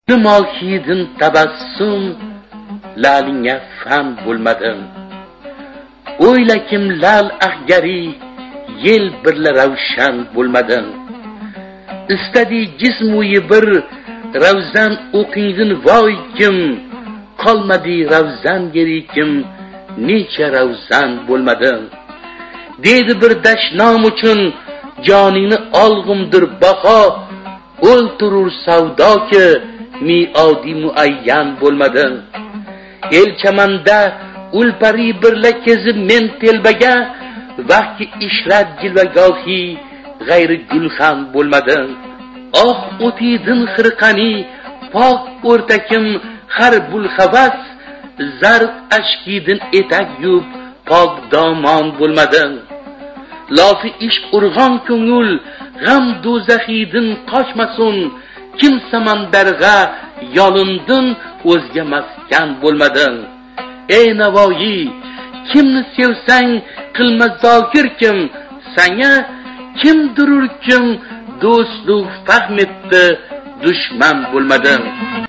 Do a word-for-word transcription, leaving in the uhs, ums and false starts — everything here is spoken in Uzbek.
Mohidin tabassum lalingga fan bo'lmadim. O'ylakim lal ahgari yel birla ravshan bo'lmadim. Istadi jismuyi bir ravzan o'qingdin voy kim, qolmadi ravzan gerikim necha ravzan bo'lmadim. Dedi bir dashnom uchun joningni olg'imdir baho, o'ltirur savdoki miodi muayyan bo'lmadim. Elchamanda ulpari birla kezib men telbaga vaqti ishrat jilvagohi g'ayri gulxan bo'lmadim. Oh o'tidin xirqani pok o'rtakim har bul havas zarq ashkidin etak yub pok domon bo'lmadim. Lofi ish urg'on ko'ngil g'am do'zaxidin qochmasun, kim samandarg'a yolindin o'zga maskan bo'lmadim. Ey Navoiy, kimni sevsang qilma zokir kim, sanga kim durur kim do'stlik fahm etdi dushman bo'lmadim.